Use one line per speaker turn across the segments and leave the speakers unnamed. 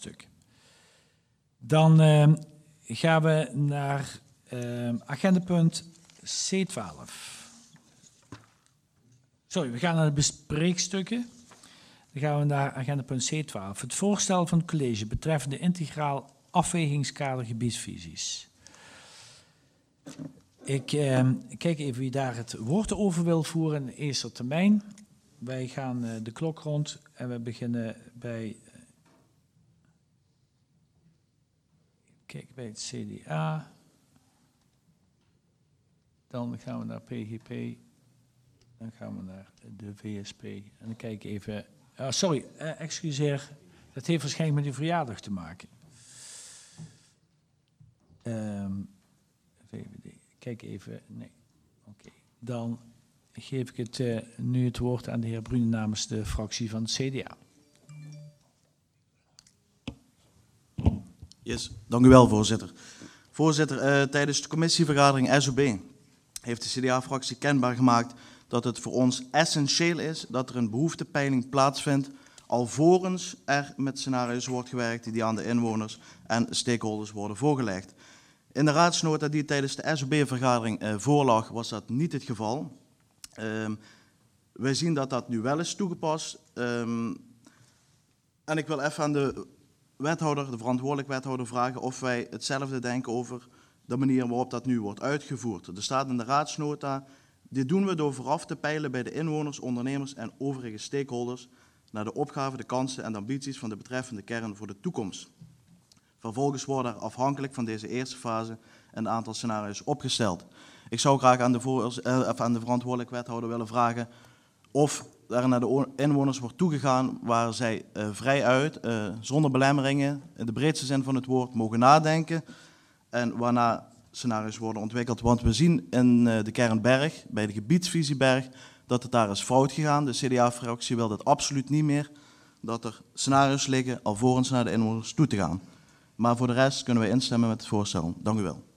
stuk. Dan gaan we naar agendapunt C12. Sorry, we gaan naar de bespreekstukken. Dan gaan we naar agendapunt C12. Het voorstel van het college betreffende integraal afwegingskader gebiedsvisies. Ik kijk even wie daar het woord over wil voeren in de eerste termijn. Wij gaan de klok rond en we beginnen bij... Kijk, bij het CDA. Dan gaan we naar PGP. Dan gaan we naar de VSP. En dan kijk ik even... excuseer. Dat heeft waarschijnlijk met uw verjaardag te maken. VVD. Kijk even. Nee. Oké. Dan geef ik nu het woord aan de heer Brune namens de fractie van het CDA.
Yes, dank u wel, voorzitter. Voorzitter, tijdens de commissievergadering SOB heeft de CDA-fractie kenbaar gemaakt dat het voor ons essentieel is dat er een behoeftepeiling plaatsvindt alvorens er met scenario's wordt gewerkt die aan de inwoners en stakeholders worden voorgelegd. In de raadsnota die tijdens de SOB-vergadering voorlag was dat niet het geval. Wij zien dat dat nu wel is toegepast. En ik wil even aan de wethouder, de verantwoordelijk wethouder, vragen of wij hetzelfde denken over de manier waarop dat nu wordt uitgevoerd. Er staat in de raadsnota: dit doen we door vooraf te peilen bij de inwoners, ondernemers en overige stakeholders naar de opgaven, de kansen en de ambities van de betreffende kern voor de toekomst. Vervolgens worden er afhankelijk van deze eerste fase een aantal scenario's opgesteld. Ik zou graag aan de verantwoordelijk wethouder willen vragen of er naar de inwoners wordt toegegaan waar zij vrij uit, zonder belemmeringen, in de breedste zin van het woord, mogen nadenken en waarna scenario's worden ontwikkeld. Want we zien in de kern Berg, bij de gebiedsvisie Berg, dat het daar is fout gegaan. De CDA-fractie wil dat absoluut niet meer, dat er scenario's liggen alvorens naar de inwoners toe te gaan. Maar voor de rest kunnen we instemmen met het voorstel. Dank u wel.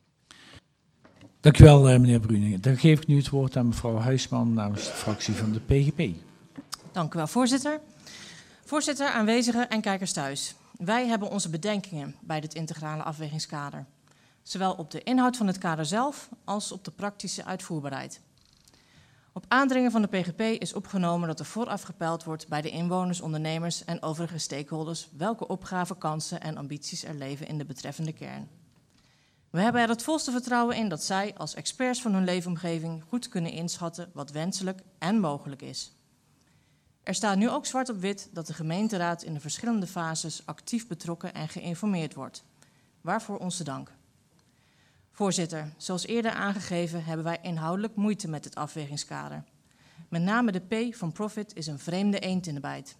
Dank u wel, meneer Bruning. Dan geef ik nu het woord aan mevrouw Huisman namens de fractie van de PGP.
Dank u wel, voorzitter. Voorzitter, aanwezigen en kijkers thuis. Wij hebben onze bedenkingen bij dit integrale afwegingskader. Zowel op de inhoud van het kader zelf als op de praktische uitvoerbaarheid. Op aandringen van de PGP is opgenomen dat er vooraf gepeild wordt bij de inwoners, ondernemers en overige stakeholders welke opgaven, kansen en ambities er leven in de betreffende kern. We hebben er het volste vertrouwen in dat zij als experts van hun leefomgeving goed kunnen inschatten wat wenselijk en mogelijk is. Er staat nu ook zwart op wit dat de gemeenteraad in de verschillende fases actief betrokken en geïnformeerd wordt. Waarvoor onze dank. Voorzitter, zoals eerder aangegeven hebben wij inhoudelijk moeite met het afwegingskader. Met name de P van profit is een vreemde eend in de bijt.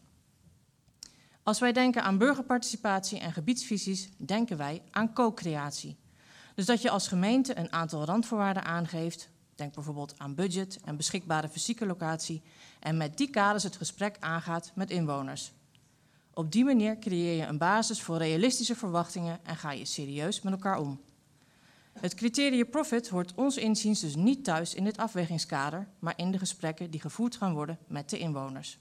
Als wij denken aan burgerparticipatie en gebiedsvisies, denken wij aan co-creatie. Dus dat je als gemeente een aantal randvoorwaarden aangeeft, denk bijvoorbeeld aan budget en beschikbare fysieke locatie, en met die kaders het gesprek aangaat met inwoners. Op die manier creëer je een basis voor realistische verwachtingen en ga je serieus met elkaar om. Het criterium profit hoort ons inziens dus niet thuis in dit afwegingskader, maar in de gesprekken die gevoerd gaan worden met de inwoners.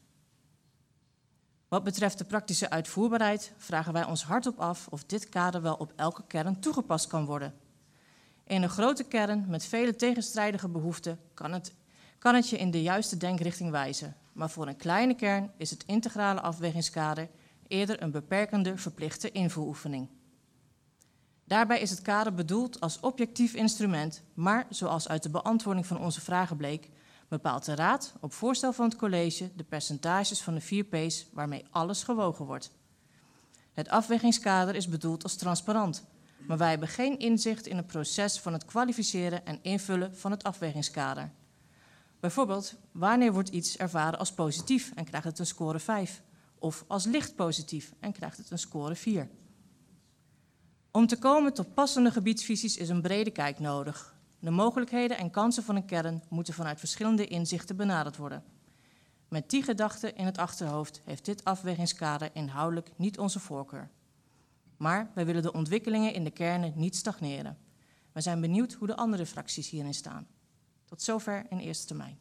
Wat betreft de praktische uitvoerbaarheid vragen wij ons hardop af of dit kader wel op elke kern toegepast kan worden. In een grote kern met vele tegenstrijdige behoeften kan het je in de juiste denkrichting wijzen, maar voor een kleine kern is het integrale afwegingskader eerder een beperkende verplichte invuloefening. Daarbij is het kader bedoeld als objectief instrument, maar zoals uit de beantwoording van onze vragen bleek, bepaalt de Raad op voorstel van het college de percentages van de 4 P's waarmee alles gewogen wordt. Het afwegingskader is bedoeld als transparant, maar wij hebben geen inzicht in het proces van het kwalificeren en invullen van het afwegingskader. Bijvoorbeeld, wanneer wordt iets ervaren als positief en krijgt het een score 5, of als licht positief en krijgt het een score 4. Om te komen tot passende gebiedsvisies is een brede kijk nodig. De mogelijkheden en kansen van een kern moeten vanuit verschillende inzichten benaderd worden. Met die gedachte in het achterhoofd heeft dit afwegingskader inhoudelijk niet onze voorkeur. Maar wij willen de ontwikkelingen in de kernen niet stagneren. We zijn benieuwd hoe de andere fracties hierin staan. Tot zover in eerste termijn.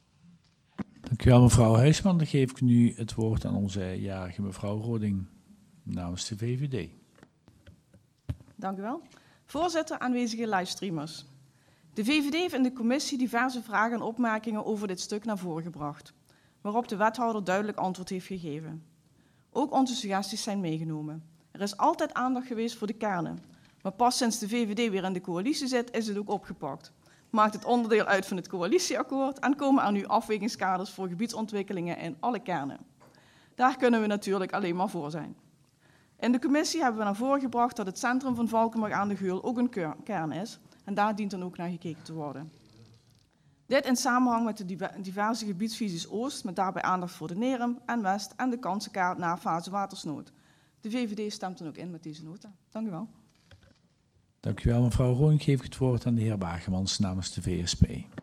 Dank u wel, mevrouw Huisman. Dan geef ik nu het woord aan onze jarige mevrouw Roding. namens de VVD.
Dank u wel. Voorzitter, aanwezige livestreamers. De VVD heeft in de commissie diverse vragen en opmerkingen over dit stuk naar voren gebracht, waarop de wethouder duidelijk antwoord heeft gegeven. Ook onze suggesties zijn meegenomen. Er is altijd aandacht geweest voor de kernen, maar pas sinds de VVD weer in de coalitie zit, is het ook opgepakt. Maakt het onderdeel uit van het coalitieakkoord en komen er nu afwegingskaders voor gebiedsontwikkelingen in alle kernen. Daar kunnen we natuurlijk alleen maar voor zijn. In de commissie hebben we naar voren gebracht dat het centrum van Valkenburg aan de Geul ook een kern is en daar dient dan ook naar gekeken te worden. Dit in samenhang met de diverse gebiedsvisies Oost, met daarbij aandacht voor de Nerum en West en de kansenkaart na fase watersnood. De VVD stemt dan ook in met deze nota. Dank u wel.
Dank u wel, mevrouw Roon. Geef ik het woord aan de heer Wagemans namens de VSP.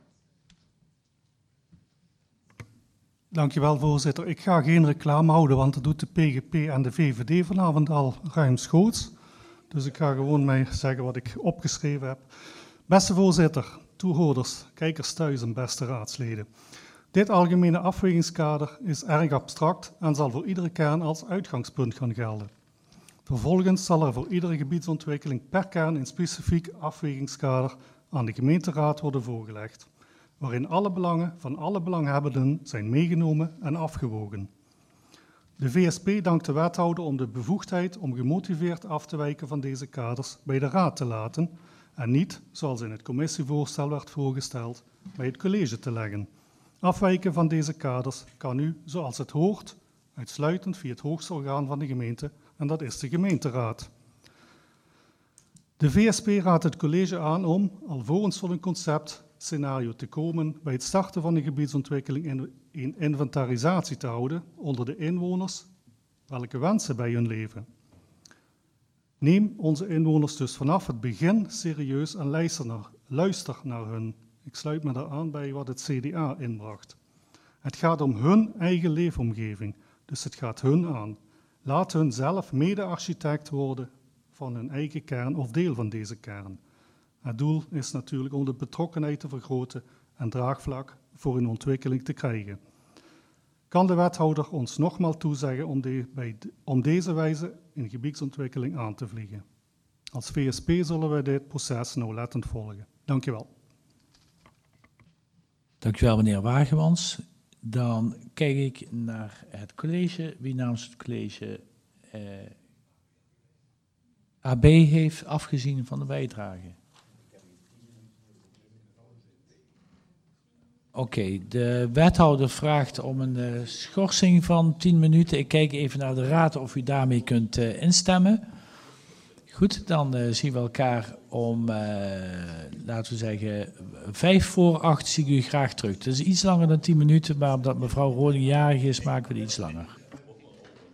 Dank je wel, voorzitter. Ik ga geen reclame houden, want dat doet de PGP en de VVD vanavond al ruimschoots. Dus ik ga gewoon maar zeggen wat ik opgeschreven heb. Beste voorzitter, toehoorders, kijkers thuis en beste raadsleden. Dit algemene afwegingskader is erg abstract en zal voor iedere kern als uitgangspunt gaan gelden. Vervolgens zal er voor iedere gebiedsontwikkeling per kern een specifiek afwegingskader aan de gemeenteraad worden voorgelegd, waarin alle belangen van alle belanghebbenden zijn meegenomen en afgewogen. De VSP dankt de wethouder om de bevoegdheid om gemotiveerd af te wijken van deze kaders bij de raad te laten en niet, zoals in het commissievoorstel werd voorgesteld, bij het college te leggen. Afwijken van deze kaders kan nu, zoals het hoort, uitsluitend via het hoogste orgaan van de gemeente, en dat is de gemeenteraad. De VSP raadt het college aan om, alvorens tot een conceptscenario te komen, bij het starten van de gebiedsontwikkeling een inventarisatie te houden onder de inwoners, welke wensen bij hun leven. Neem onze inwoners dus vanaf het begin serieus en luister naar hun. Ik sluit me daar aan bij wat het CDA inbracht. Het gaat om hun eigen leefomgeving, dus het gaat hun aan. Laat hun zelf mede-architect worden van hun eigen kern of deel van deze kern. Het doel is natuurlijk om de betrokkenheid te vergroten en draagvlak voor een ontwikkeling te krijgen. Kan de wethouder ons nogmaals toezeggen om deze wijze een gebiedsontwikkeling aan te vliegen? Als VSP zullen wij dit proces nauwlettend volgen. Dank je wel.
Dank u wel, meneer Wagemans. Dan kijk ik naar het college. Wie namens het college AB heeft afgezien van de bijdrage? Oké, de wethouder vraagt om een schorsing van 10 minuten. Ik kijk even naar de raad of u daarmee kunt instemmen. Goed, dan zien we elkaar om, laten we zeggen, 7:55 zie ik u graag terug. Het is iets langer dan 10 minuten, maar omdat mevrouw Roding jarig is, maken we het iets langer.